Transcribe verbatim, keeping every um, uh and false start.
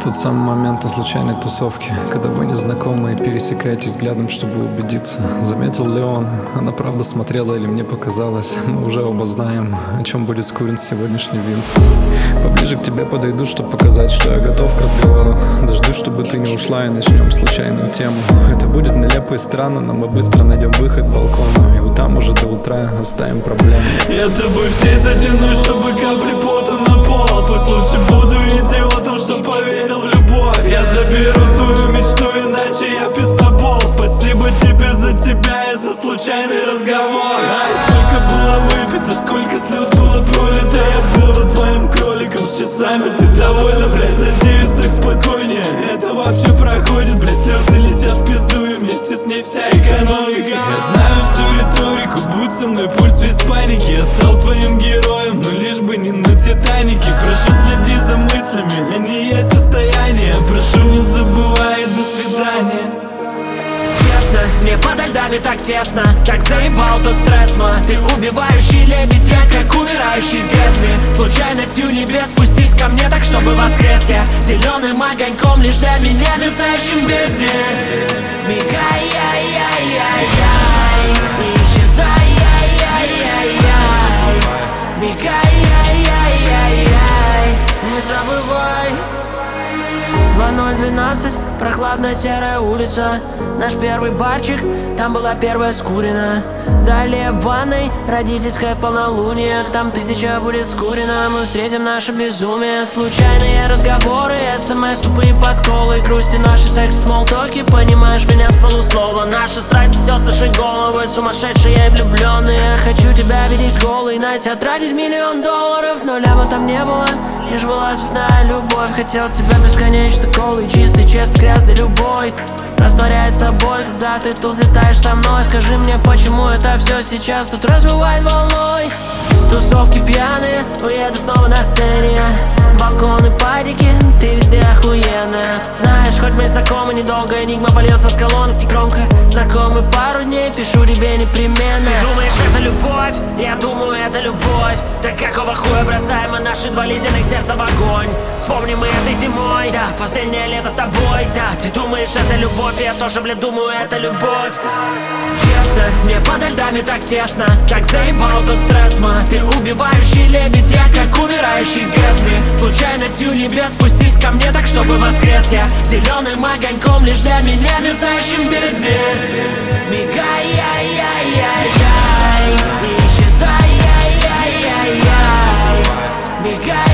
Тот самый момент на случайной тусовке, когда вы незнакомые пересекаетесь взглядом, чтобы убедиться, заметил ли он, она правда смотрела или мне показалось. Мы уже оба знаем, о чем будет скурен сегодняшний Винстон. Поближе к тебе подойду, чтобы показать, что я готов к разговору. Дождусь, чтобы ты не ушла, и начнем случайную тему. Это будет нелепо и странно, но мы быстро найдем выход к балкону, и вот там уже до утра оставим проблемы. Я тобой всей затянусь, чтобы капли пота на пол. Пусть лучше буду идиотом, что поверил в любовь. Я заберу свою мечту, иначе я пиздобол. Спасибо тебе за тебя и за случайный разговор. Ай, сколько было выпито, сколько слез было пролито. Я буду твоим кроликом с часами. Ты довольна, блядь, надеюсь, так спокойнее. Это вообще проходит, блядь, слезы летят в пизду, и вместе с ней вся экономика. Я знаю всю риторику, будь со мной, пульс весь паники. Я стал твоим героем, но лишь бы не на Титанике. Прошу, следи за мыслями, они есть состояние. Прошу, не забывай, до свидания. Честно, мне подо льдами так тесно, так заебал тот стресс, ма. Ты убивающий лебедь, я как умирающий Гэтсби. Случайностью небес спустись ко мне так, чтобы воскрес я зеленым огоньком лишь для меня мерцающим бездне. Мигай, яй, яй, яй, яй, исчезай, яй, яй, яй, яй. Мигай, яй, яй, яй, яй, не забывай. два ноль двенадцать, прохладная серая улица. Наш первый барчик, там была первая скурина. Далее в ванной, родительская в полнолуние. Там тысяча будет скурена, мы встретим наше безумие. Случайные разговоры, смс, тупые подколы. Грусти наши, секс, смолтоки, понимаешь меня с полуслова. Наша страсть несет наши головы, сумасшедшие и влюбленные. Хочу тебя видеть голой, на тебя тратить миллион долларов. Но ляма там не было, лишь была цветная любовь. Хотел тебя бесконечно голый, чистый, честный, грязный, любой. Растворяется боль, когда ты тут летаешь со мной. Скажи мне, почему это все сейчас тут разбивает волной. Тусовки пьяные, уеду снова на сцене. Балконы, падики, ты везде охуенная. Знаешь, хоть мы знакомы недолго, энигма польется с колонок негромко. Знакомы пару дней, пишу тебе непременно. Ты думаешь, это любовь? Я думаю, это любовь. Так какого хуя бросаем мы наши два ледяных сердца в огонь? Вспомним мы этой зимой, да, последнее лето с тобой, да. Ты думаешь, это любовь? Я тоже, блядь, думаю, это любовь. Честно, мне подо льдами так тесно, так заебал тот стресс, ма. Ты убивающий лебедь, я как умирающий Гэтсби. Случайностью небес спустись ко мне так, чтобы воскрес я зеленым огоньком лишь для меня мерцающим бездне. Мигай, яй, яй, яй, яй, исчезай, яй, яй, яй, яй. Мигай,